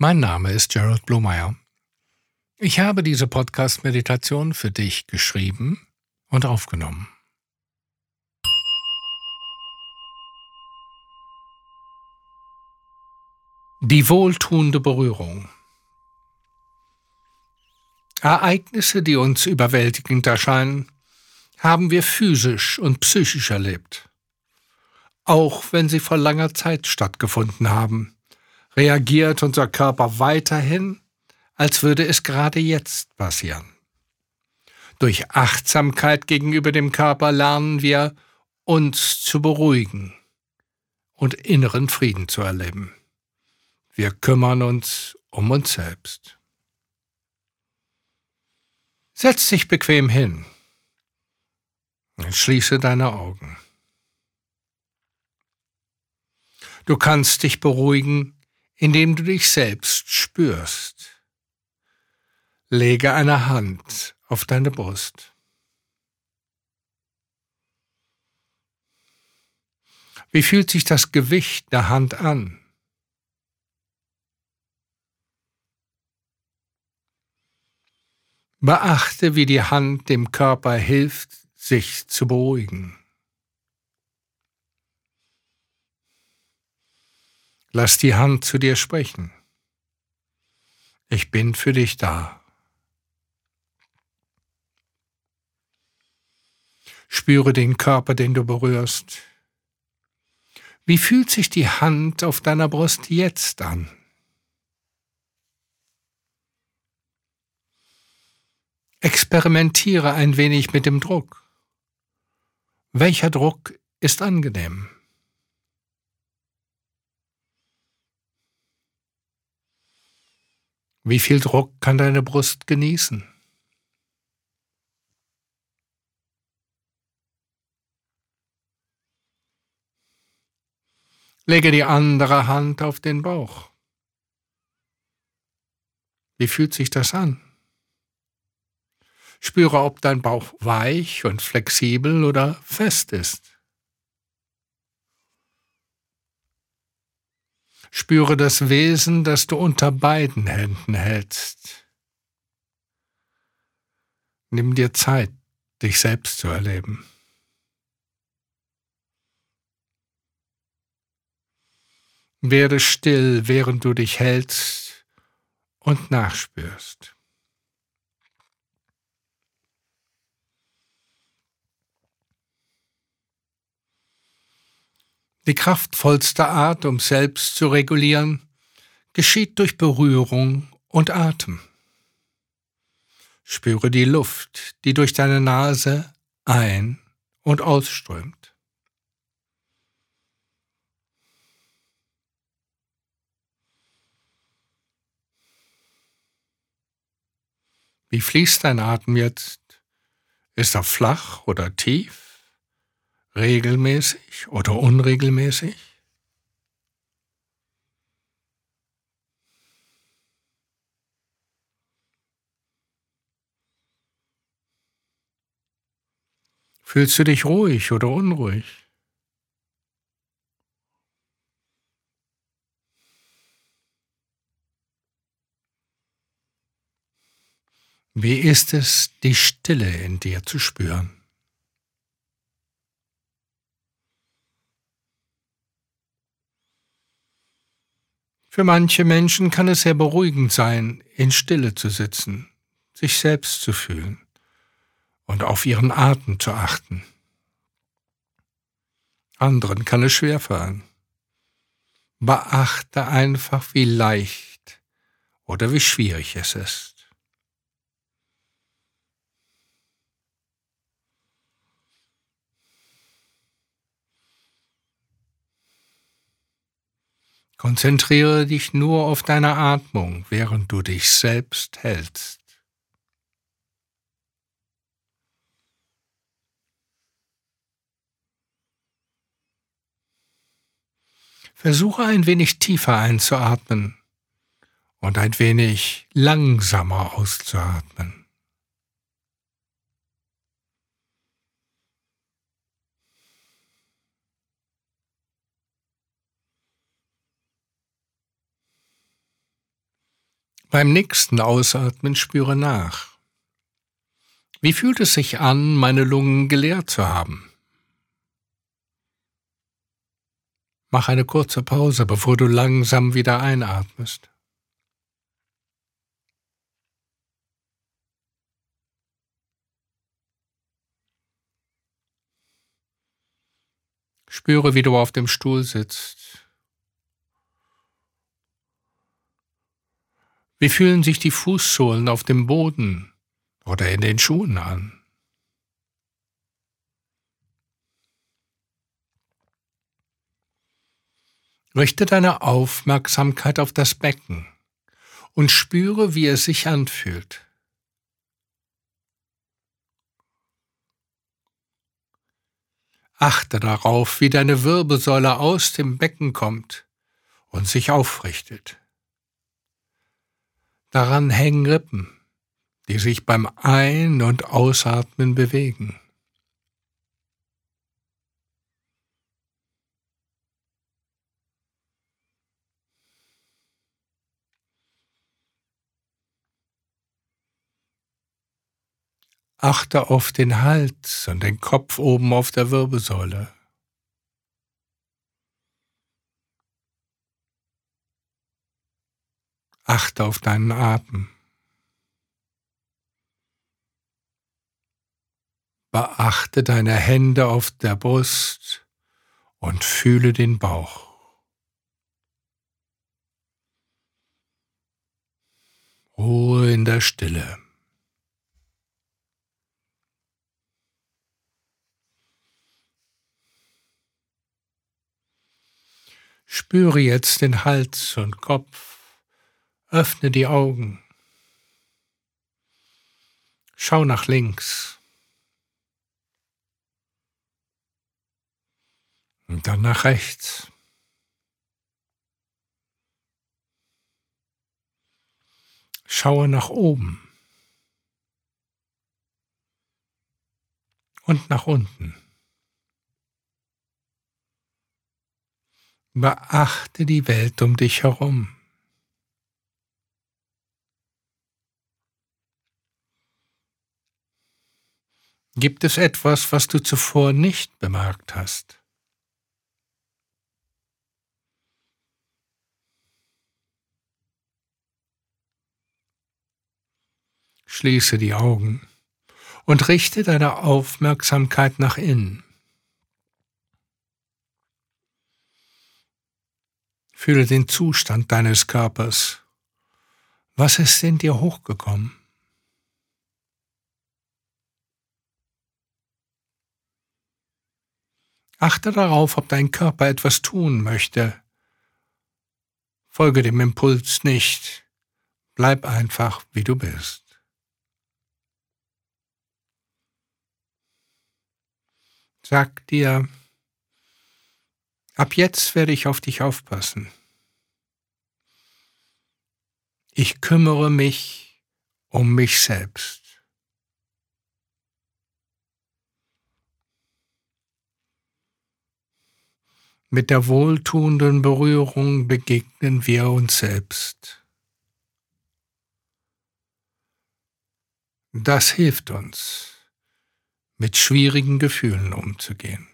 Mein Name ist Gerald Blomeyer. Ich habe diese Podcast-Meditation für dich geschrieben und aufgenommen. Die wohltuende Berührung. Ereignisse, die uns überwältigend erscheinen, haben wir physisch und psychisch erlebt. Auch wenn sie vor langer Zeit stattgefunden haben, reagiert unser Körper weiterhin, als würde es gerade jetzt passieren. Durch Achtsamkeit gegenüber dem Körper lernen wir, uns zu beruhigen und inneren Frieden zu erleben. Wir kümmern uns um uns selbst. Setz dich bequem hin und schließe deine Augen. Du kannst dich beruhigen, indem du dich selbst spürst. Lege eine Hand auf deine Brust. Wie fühlt sich das Gewicht der Hand an? Beachte, wie die Hand dem Körper hilft, sich zu beruhigen. Lass die Hand zu dir sprechen. Ich bin für dich da. Spüre den Körper, den du berührst. Wie fühlt sich die Hand auf deiner Brust jetzt an? Experimentiere ein wenig mit dem Druck. Welcher Druck ist angenehm? Wie viel Druck kann deine Brust genießen? Lege die andere Hand auf den Bauch. Wie fühlt sich das an? Spüre, ob dein Bauch weich und flexibel oder fest ist. Spüre das Wesen, das du unter beiden Händen hältst. Nimm dir Zeit, dich selbst zu erleben. Werde still, während du dich hältst und nachspürst. Die kraftvollste Art, um selbst zu regulieren, geschieht durch Berührung und Atem. Spüre die Luft, die durch deine Nase ein- und ausströmt. Wie fließt dein Atem jetzt? Ist er flach oder tief? Regelmäßig oder unregelmäßig? Fühlst du dich ruhig oder unruhig? Wie ist es, die Stille in dir zu spüren? Für manche Menschen kann es sehr beruhigend sein, in Stille zu sitzen, sich selbst zu fühlen und auf ihren Atem zu achten. Anderen kann es schwerfallen. Beachte einfach, wie leicht oder wie schwierig es ist. Konzentriere dich nur auf deine Atmung, während du dich selbst hältst. Versuche ein wenig tiefer einzuatmen und ein wenig langsamer auszuatmen. Beim nächsten Ausatmen spüre nach. Wie fühlt es sich an, meine Lungen geleert zu haben? Mach eine kurze Pause, bevor du langsam wieder einatmest. Spüre, wie du auf dem Stuhl sitzt. Wie fühlen sich die Fußsohlen auf dem Boden oder in den Schuhen an? Richte deine Aufmerksamkeit auf das Becken und spüre, wie es sich anfühlt. Achte darauf, wie deine Wirbelsäule aus dem Becken kommt und sich aufrichtet. Daran hängen Rippen, die sich beim Ein- und Ausatmen bewegen. Achte auf den Hals und den Kopf oben auf der Wirbelsäule. Achte auf deinen Atem. Beachte deine Hände auf der Brust und fühle den Bauch. Ruhe in der Stille. Spüre jetzt den Hals und Kopf. Öffne die Augen. Schau nach links. Und dann nach rechts. Schaue nach oben. Und nach unten. Beachte die Welt um dich herum. Gibt es etwas, was du zuvor nicht bemerkt hast? Schließe die Augen und richte deine Aufmerksamkeit nach innen. Fühle den Zustand deines Körpers. Was ist in dir hochgekommen? Achte darauf, ob dein Körper etwas tun möchte. Folge dem Impuls nicht. Bleib einfach, wie du bist. Sag dir, ab jetzt werde ich auf dich aufpassen. Ich kümmere mich um mich selbst. Mit der wohltuenden Berührung begegnen wir uns selbst. Das hilft uns, mit schwierigen Gefühlen umzugehen.